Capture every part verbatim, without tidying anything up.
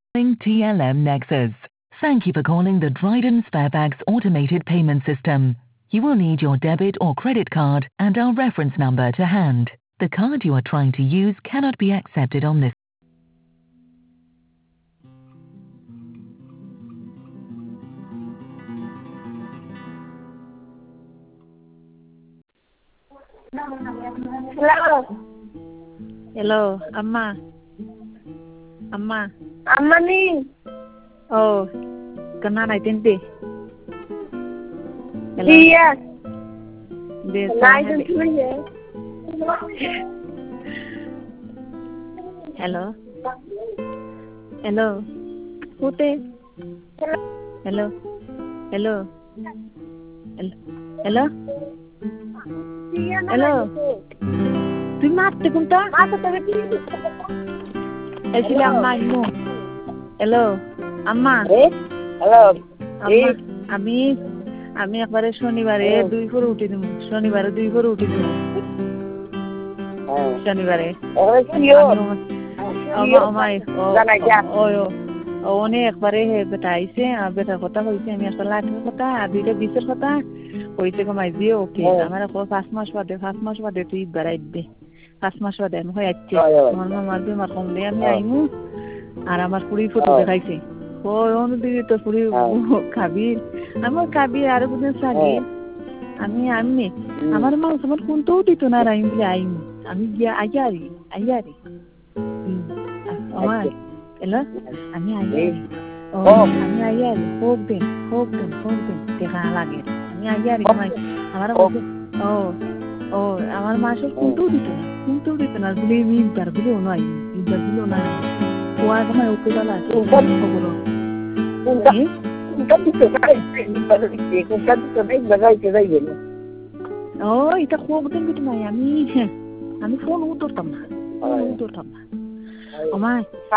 T L M Nexus. Thank you for calling the Dryden Sparebags automated payment system. You will need your debit or credit card and our reference number to hand. The card you are trying to use cannot be accepted on this. Hello. Hello, Amma. Amma. Amma ni. Oh, kenal identity. Hello. Iya. Dia Naik sana. dulu ya. Hello. Hello. Putih. Hello. Hello. Hello. Hello. Iya. Hello. Tuh mati kunta. Mata tapi. Eh sila Amma imu. Hello. Amma. Eh? Hello. Amma. আমি আমি একবারে শনিবারে দুই করে উঠে দেবো শনিবারে দুই করে উঠে দেবো শনিবারে ওনে একবারে বেটা আইসে বেটার কথা হয়েছে আমি একটা লাঠের কথা আর দুইটা বিচের কথা হয়েছে কমাই দিয়ে ওকে আমার পাঁচ মাস বাদে পাঁচ মাস বাদে তুই ঈদ বেড়াই দে পাঁচ মাস বাদে আমি হয়ে যাচ্ছে আমার মামার বেমার কমলে আমি আইমু আর আমার কুড়ি ফটো দেখাইছে ও দিদি তো পুরি খাবি আমার খাবি আর বুঝে সাজি আমি আমি আমার মা আমার কোনটাও দিত না রাইম বলে আইম আমি গিয়া আইয়ারি আইয়ারি আমার এলা আমি আইয়ারি ও আমি আইয়ারি হোক দিন হোক দিন হোক দিন দেখা লাগে আমি আইয়ারি আমার ও ও আমার মা সব কোনটাও দিত না কোনটাও দিত না বলে আমি ইন্টার বলেও নয় ইন্টার বলেও না ওয়া সময় ওকে বলা খবর Punta, punta dito na eh. Punta dito na eh. Bagay ka na yun. Oh, ita ko din dito na আমি আমি ফোন উঠতাম না ফোন উঠতাম না ও মা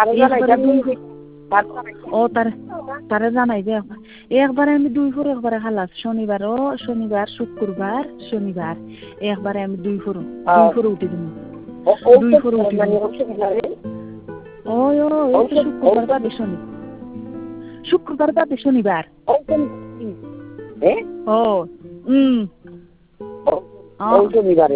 ও তার তারে জানাই যে একবারে আমি দুই ফোর একবারে খালাস শনিবার ও শনিবার শুক্রবার শনিবার একবারে আমি দুই ফোর দুই ফোর উঠে দিন দুই ফোর উঠে ও ও শুক্রবার বাদে শনি শুক্রবার বাদে শনিবার ও হুম ও শনিবারে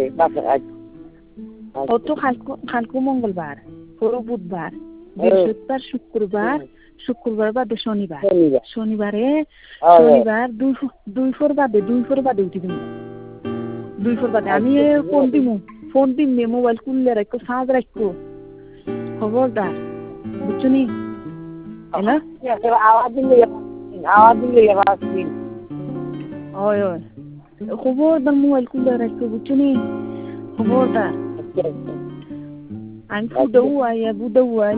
ও তো কালকে কালকে মঙ্গলবার পরশু বুধবার বৃহস্পতিবার শুক্রবার শুক্রবার বাদে শনিবার শনিবারে শনিবার দুই দুই ফোর বাদে দুই ফোর বাদে উঠে দিন দুই ফোর বাদে আমি ফোন দিমু ফোন দিম নে মোবাইল খুললে রাখো সাজ রাখো খবরদার বুঝছো নি হ্যালো আওয়াজ দিলে আওয়াজ দিলে আওয়াজ দিন ওই ওই খবরদার মোবাইল খুললে রাখো বুঝছো নি খবরদার আমি বুঝাও আই বুঝাও আই